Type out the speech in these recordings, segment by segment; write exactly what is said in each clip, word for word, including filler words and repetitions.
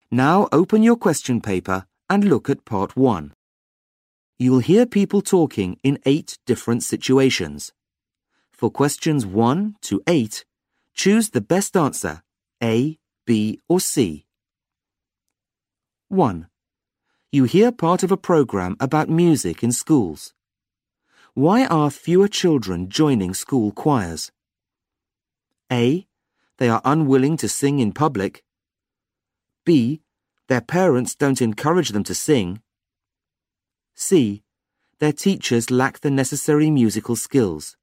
Now open your question paper and look at part one. You'll hear people talking in eight different situations. For questions one to eight, choose the best answer, A, B, or C. one. You hear part of a program about music in schools. Why are fewer children joining school choirs? A. They are unwilling to sing in public. B. Their parents don't encourage them to sing. C. Their teachers lack the necessary musical skills.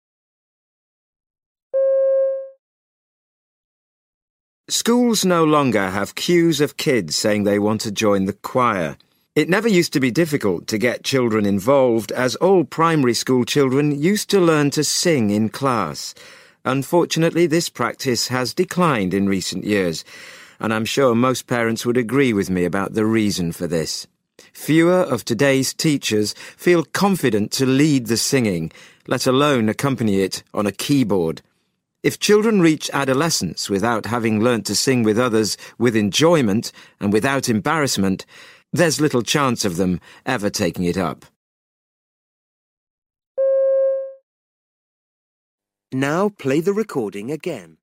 Schools no longer have queues of kids saying they want to join the choir. It never used to be difficult to get children involved, as all primary school children used to learn to sing in class. Unfortunately, this practice has declined in recent years, and I'm sure most parents would agree with me about the reason for this. Fewer of today's teachers feel confident to lead the singing, let alone accompany it on a keyboard. If children reach adolescence without having learnt to sing with others with enjoyment and without embarrassment, there's little chance of them ever taking it up. Now play the recording again.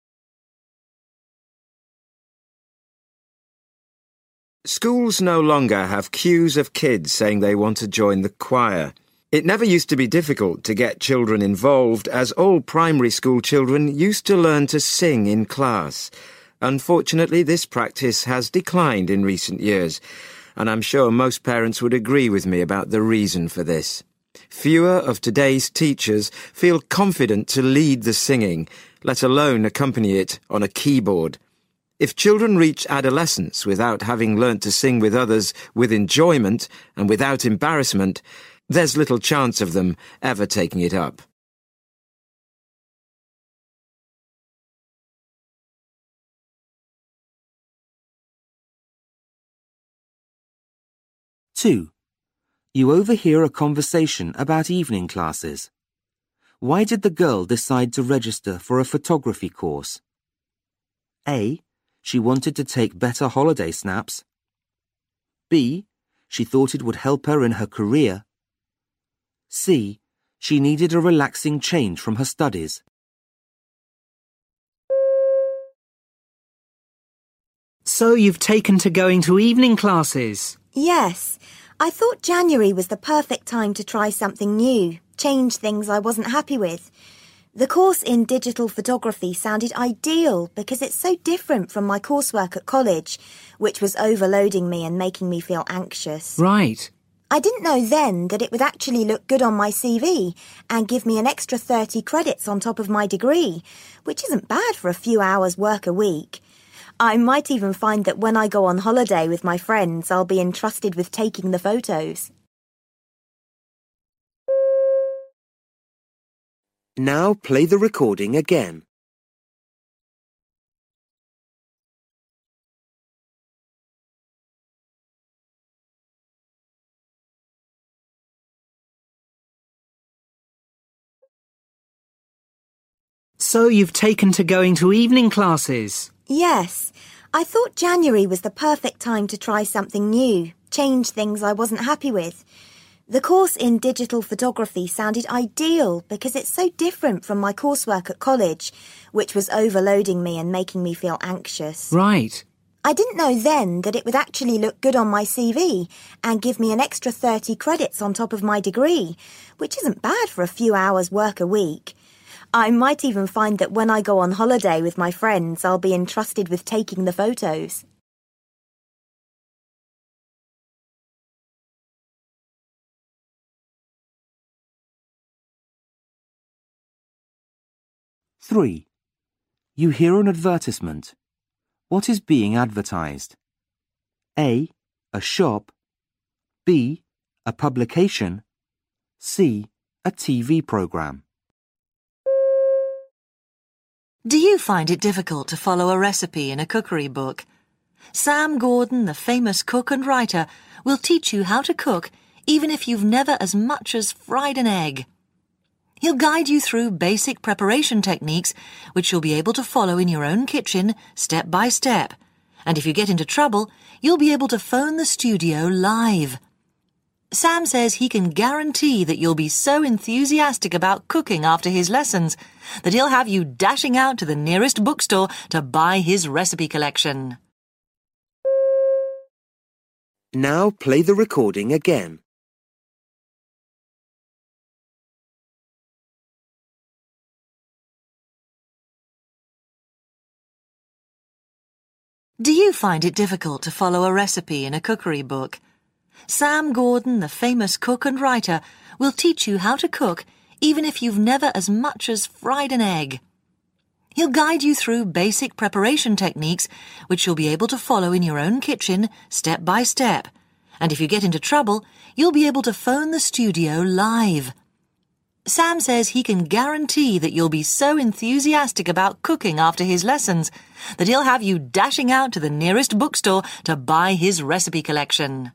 Schools no longer have queues of kids saying they want to join the choir. It never used to be difficult to get children involved, as all primary school children used to learn to sing in class. Unfortunately, this practice has declined in recent years, and I'm sure most parents would agree with me about the reason for this. Fewer of today's teachers feel confident to lead the singing, let alone accompany it on a keyboard. If children reach adolescence without having learnt to sing with others with enjoyment and without embarrassment, there's little chance of them ever taking it up. two. You overhear a conversation about evening classes. Why did the girl decide to register for a photography course? A. She wanted to take better holiday snaps. B. She thought it would help her in her career. C. She needed a relaxing change from her studies. So you've taken to going to evening classes? Yes. I thought January was the perfect time to try something new, change things I wasn't happy with. The course in digital photography sounded ideal because it's so different from my coursework at college, which was overloading me and making me feel anxious. Right. I didn't know then that it would actually look good on my C V and give me an extra thirty credits on top of my degree, which isn't bad for a few hours work a week. I might even find that when I go on holiday with my friends, I'll be entrusted with taking the photos. Now play the recording again. So you've taken to going to evening classes? Yes. I thought January was the perfect time to try something new, change things I wasn't happy with. The course in digital photography sounded ideal because it's so different from my coursework at college, which was overloading me and making me feel anxious. Right. I didn't know then that it would actually look good on my C V and give me an extra thirty credits on top of my degree, which isn't bad for a few hours work a week. I might even find that when I go on holiday with my friends, I'll be entrusted with taking the photos. three. You hear an advertisement. What is being advertised? A. A shop. B. A publication. C. A T V program. Do you find it difficult to follow a recipe in a cookery book? Sam Gordon, the famous cook and writer, will teach you how to cook even if you've never as much as fried an egg. He'll guide you through basic preparation techniques which you'll be able to follow in your own kitchen, step by step, And if you get into trouble, you'll be able to phone the studio live. Sam says he can guarantee that you'll be so enthusiastic about cooking after his lessons that he'll have you dashing out to the nearest bookstore to buy his recipe collection. Now play the recording again. Do you find it difficult to follow a recipe in a cookery book? Sam Gordon, the famous cook and writer, will teach you how to cook even if you've never as much as fried an egg. He'll guide you through basic preparation techniques which you'll be able to follow in your own kitchen, step by step. And if you get into trouble, you'll be able to phone the studio live. Sam says he can guarantee that you'll be so enthusiastic about cooking after his lessons that he'll have you dashing out to the nearest bookstore to buy his recipe collection.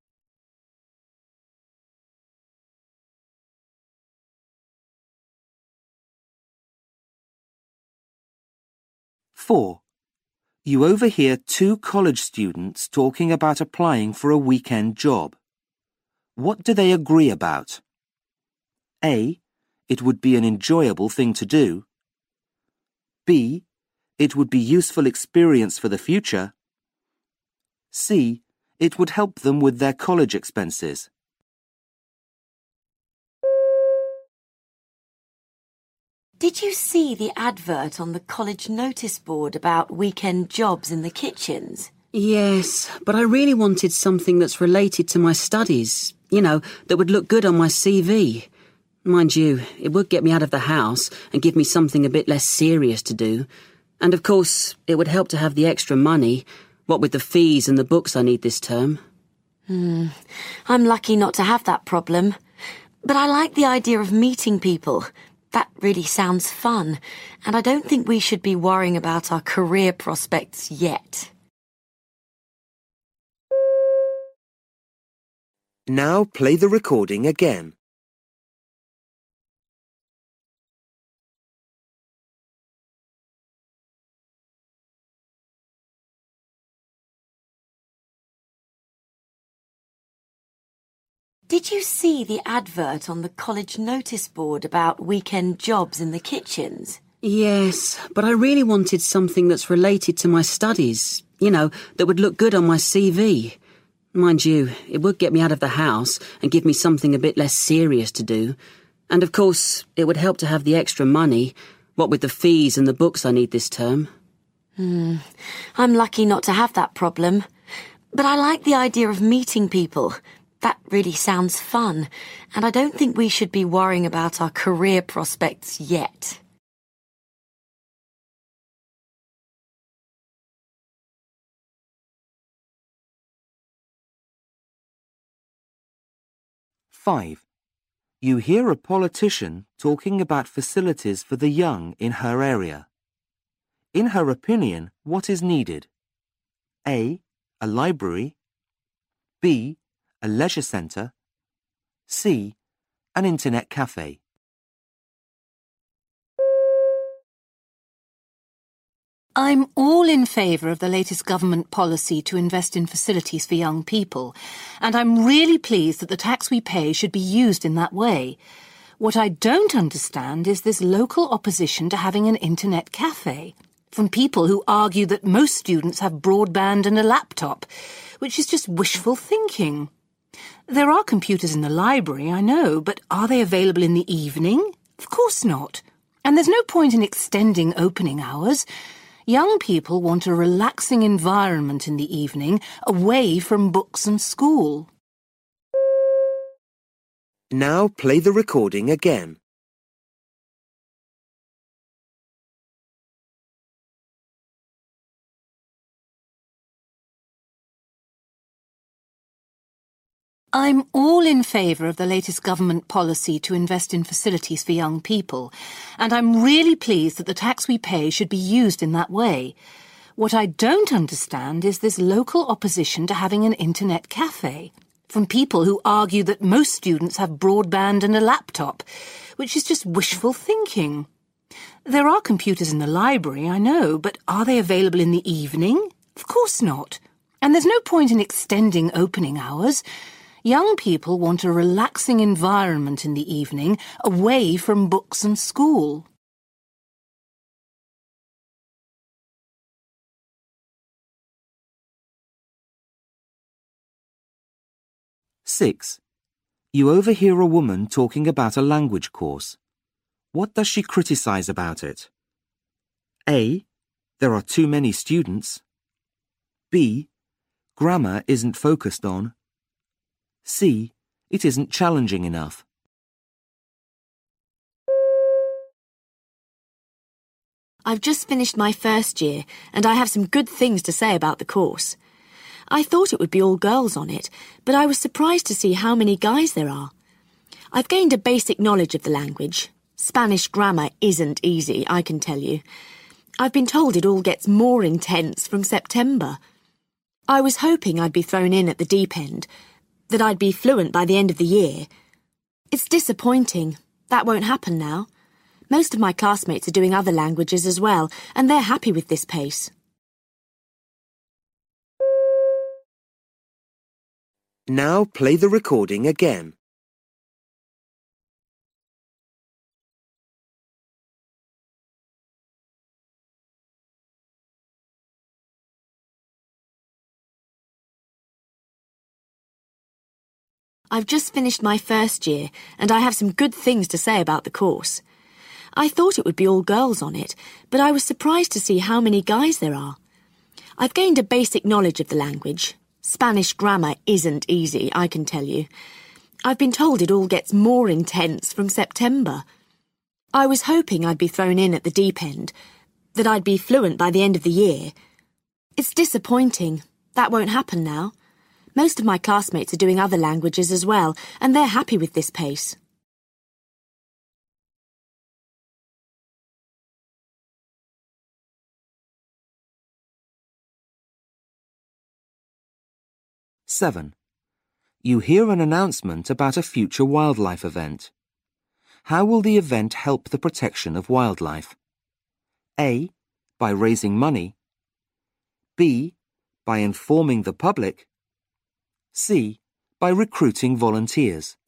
four. You overhear two college students talking about applying for a weekend job. What do they agree about? A. It would be an enjoyable thing to do. B. It would be useful experience for the future. C. It would help them with their college expenses. Did you see the advert on the college notice board about weekend jobs in the kitchens? Yes, but I really wanted something that's related to my studies, you know, that would look good on my C V. Mind you, it would get me out of the house and give me something a bit less serious to do. And of course, it would help to have the extra money, what with the fees and the books I need this term. Hmm, I'm lucky not to have that problem. But I like the idea of meeting people. That really sounds fun, and I don't think we should be worrying about our career prospects yet. Now play the recording again. Did you see the advert on the college notice board about weekend jobs in the kitchens? Yes, but I really wanted something that's related to my studies, you know, that would look good on my C V. Mind you, it would get me out of the house and give me something a bit less serious to do. And of course, it would help to have the extra money, what with the fees and the books I need this term. Hmm, I'm lucky not to have that problem. But I like the idea of meeting people. That really sounds fun, and I don't think we should be worrying about our career prospects yet. five. You hear a politician talking about facilities for the young in her area. In her opinion, what is needed? A. A library. B. A leisure centre. C. An internet cafe. I'm all in favour of the latest government policy to invest in facilities for young people, and I'm really pleased that the tax we pay should be used in that way. What I don't understand is this local opposition to having an internet cafe, from people who argue that most students have broadband and a laptop, which is just wishful thinking. There are computers in the library, I know, but are they available in the evening? Of course not. And there's no point in extending opening hours. Young people want a relaxing environment in the evening, away from books and school. Now play the recording again. I'm all in favour of the latest government policy to invest in facilities for young people, and I'm really pleased that the tax we pay should be used in that way. What I don't understand is this local opposition to having an internet cafe, from people who argue that most students have broadband and a laptop, which is just wishful thinking. There are computers in the library, I know, but are they available in the evening? Of course not. And there's no point in extending opening hours. Young people want a relaxing environment in the evening, away from books and school. Six. You overhear a woman talking about a language course. What does she criticize about it? A. There are too many students. B. Grammar isn't focused on. C. It isn't challenging enough. I've just finished my first year, and I have some good things to say about the course. I thought it would be all girls on it, but I was surprised to see how many guys there are. I've gained a basic knowledge of the language. Spanish grammar isn't easy, I can tell you. I've been told it all gets more intense from September. I was hoping I'd be thrown in at the deep end, that I'd be fluent by the end of the year. It's disappointing. That won't happen now. Most of my classmates are doing other languages as well, and they're happy with this pace. Now play the recording again. I've just finished my first year, and I have some good things to say about the course. I thought it would be all girls on it, but I was surprised to see how many guys there are. I've gained a basic knowledge of the language. Spanish grammar isn't easy, I can tell you. I've been told it all gets more intense from September. I was hoping I'd be thrown in at the deep end, that I'd be fluent by the end of the year. It's disappointing. That won't happen now. Most of my classmates are doing other languages as well, and they're happy with this pace. Seven. You hear an announcement about a future wildlife event. How will the event help the protection of wildlife? A. By raising money. B. By informing the public. C. By recruiting volunteers.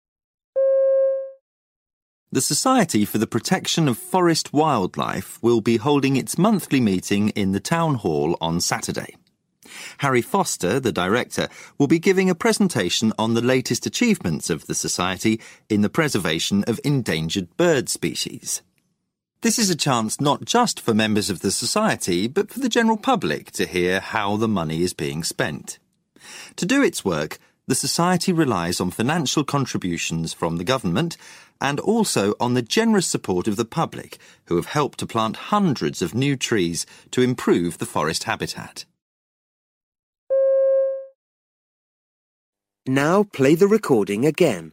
The Society for the Protection of Forest Wildlife will be holding its monthly meeting in the Town Hall on Saturday. Harry Foster, the director, will be giving a presentation on the latest achievements of the Society in the preservation of endangered bird species. This is a chance not just for members of the Society, but for the general public to hear how the money is being spent. To do its work, the Society relies on financial contributions from the government and also on the generous support of the public, who have helped to plant hundreds of new trees to improve the forest habitat. Now play the recording again.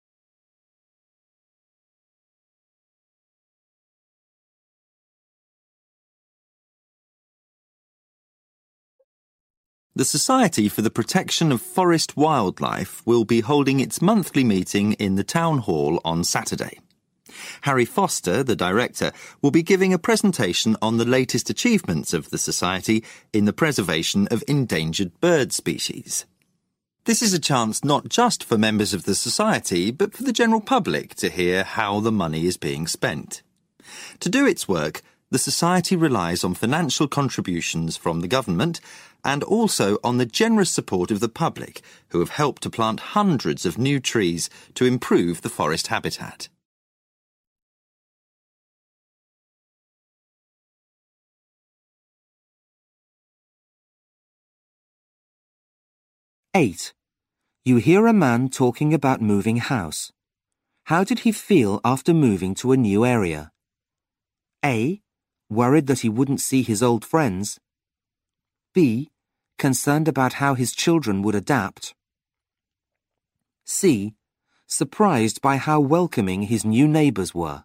The Society for the Protection of Forest Wildlife will be holding its monthly meeting in the Town Hall on Saturday. Harry Foster, the director, will be giving a presentation on the latest achievements of the Society in the preservation of endangered bird species. This is a chance not just for members of the Society, but for the general public to hear how the money is being spent. To do its work, the Society relies on financial contributions from the government and also on the generous support of the public, who have helped to plant hundreds of new trees to improve the forest habitat. Eight. You hear a man talking about moving house. How did he feel after moving to a new area? A. Worried that he wouldn't see his old friends. B. Concerned about how his children would adapt. C. Surprised by how welcoming his new neighbours were.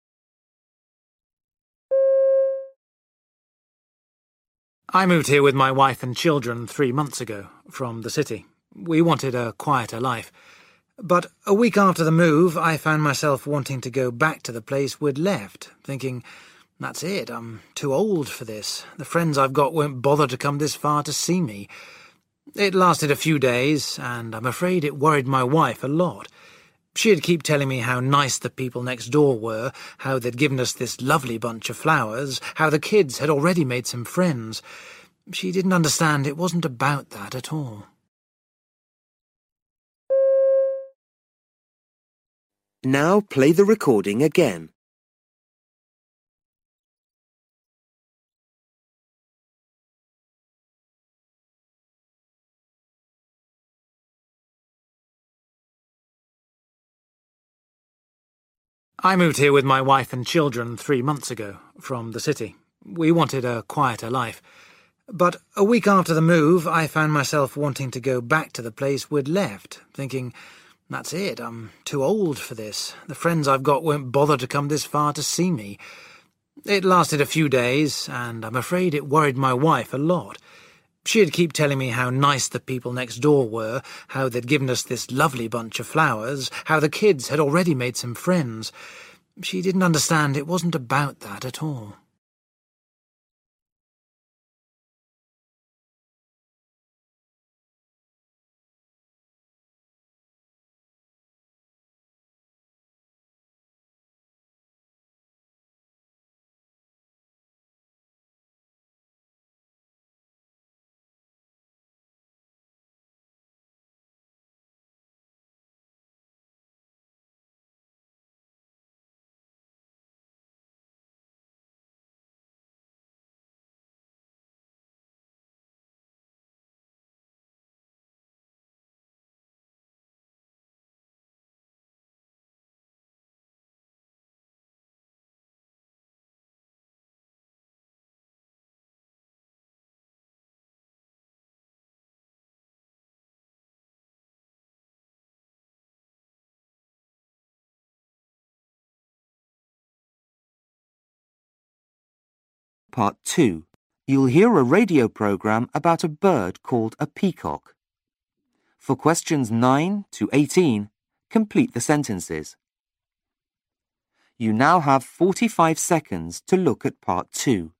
I moved here with my wife and children three months ago, from the city. We wanted a quieter life. But a week after the move, I found myself wanting to go back to the place we'd left, thinking, That's it, I'm too old for this. The friends I've got won't bother to come this far to see me. It lasted a few days, and I'm afraid it worried my wife a lot. She'd keep telling me how nice the people next door were, how they'd given us this lovely bunch of flowers, how the kids had already made some friends. She didn't understand it wasn't about that at all. Now play the recording again. I moved here with my wife and children three months ago, from the city. We wanted a quieter life. But a week after the move, I found myself wanting to go back to the place we'd left, thinking, that's it, I'm too old for this. The friends I've got won't bother to come this far to see me. It lasted a few days, and I'm afraid it worried my wife a lot. She'd keep telling me how nice the people next door were, how they'd given us this lovely bunch of flowers, how the kids had already made some friends. She didn't understand it wasn't about that at all. Part two. You'll hear a radio program about a bird called a peacock. For questions nine to eighteen, complete the sentences. You now have forty-five seconds to look at part two.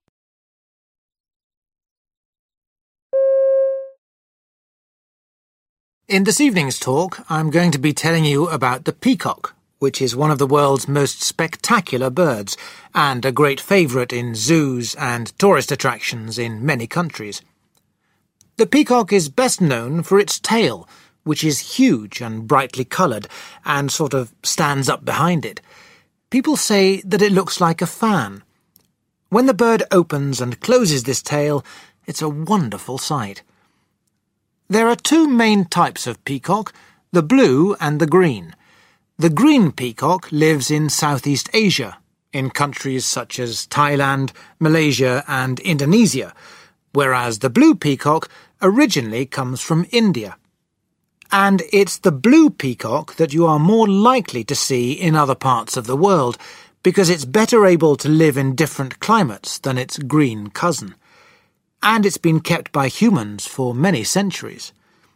In this evening's talk, I'm going to be telling you about the peacock, which is one of the world's most spectacular birds and a great favourite in zoos and tourist attractions in many countries. The peacock is best known for its tail, which is huge and brightly coloured and sort of stands up behind it. People say that it looks like a fan. When the bird opens and closes this tail, it's a wonderful sight. There are two main types of peacock, the blue and the green. The green peacock lives in Southeast Asia, in countries such as Thailand, Malaysia and Indonesia, whereas the blue peacock originally comes from India. And it's the blue peacock that you are more likely to see in other parts of the world, because it's better able to live in different climates than its green cousin. And it's been kept by humans for many centuries.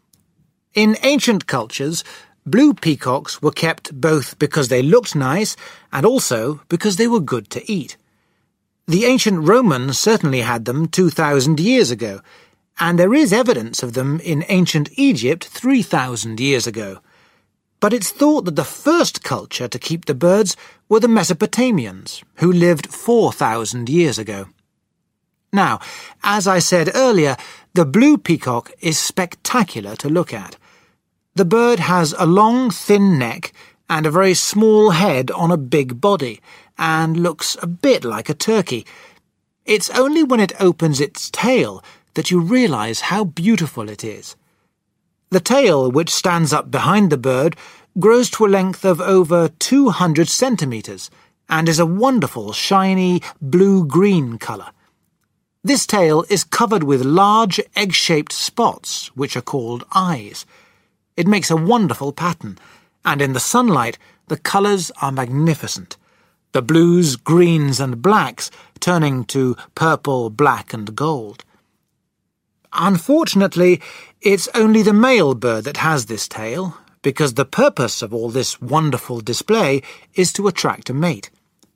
In ancient cultures, blue peacocks were kept both because they looked nice and also because they were good to eat. The ancient Romans certainly had them two thousand years ago, and there is evidence of them in ancient Egypt three thousand years ago. But it's thought that the first culture to keep the birds were the Mesopotamians, who lived four thousand years ago. Now, as I said earlier, the blue peacock is spectacular to look at. The bird has a long, thin neck and a very small head on a big body, and looks a bit like a turkey. It's only when it opens its tail that you realise how beautiful it is. The tail, which stands up behind the bird, grows to a length of over two hundred centimetres and is a wonderful, shiny, blue-green colour. This tail is covered with large, egg-shaped spots, which are called eyes. It makes a wonderful pattern, and in the sunlight, the colours are magnificent. The blues, greens and blacks turning to purple, black and gold. Unfortunately, it's only the male bird that has this tail, because the purpose of all this wonderful display is to attract a mate.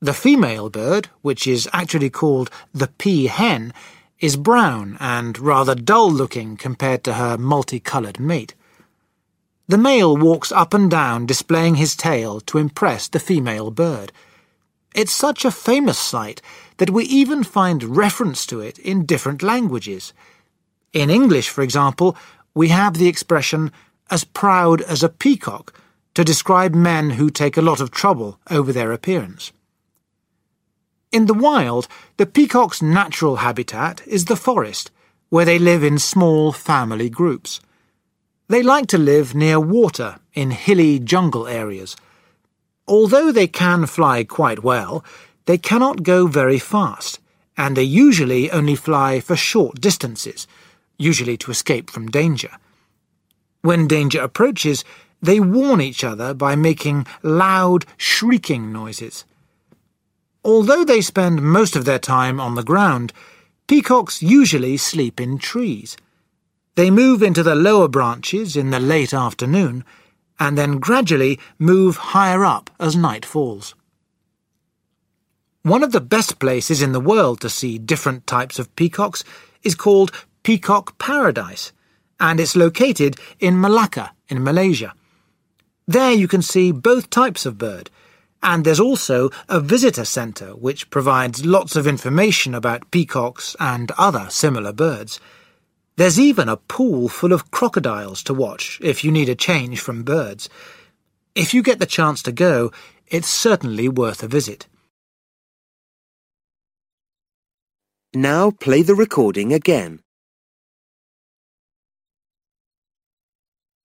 The female bird, which is actually called the peahen, is brown and rather dull-looking compared to her multicoloured mate. The male walks up and down displaying his tail to impress the female bird. It's such a famous sight that we even find reference to it in different languages. In English, for example, we have the expression as proud as a peacock to describe men who take a lot of trouble over their appearance. In the wild, the peacock's natural habitat is the forest, where they live in small family groups. They like to live near water in hilly jungle areas. Although they can fly quite well, they cannot go very fast, and they usually only fly for short distances, usually to escape from danger. When danger approaches, they warn each other by making loud, shrieking noises. Although they spend most of their time on the ground, peacocks usually sleep in trees. They move into the lower branches in the late afternoon, and then gradually move higher up as night falls. One of the best places in the world to see different types of peacocks is called Peacock Paradise, and it's located in Malacca in Malaysia. There you can see both types of bird, and there's also a visitor centre which provides lots of information about peacocks and other similar birds. There's even a pool full of crocodiles to watch if you need a change from birds. If you get the chance to go, it's certainly worth a visit. Now play the recording again.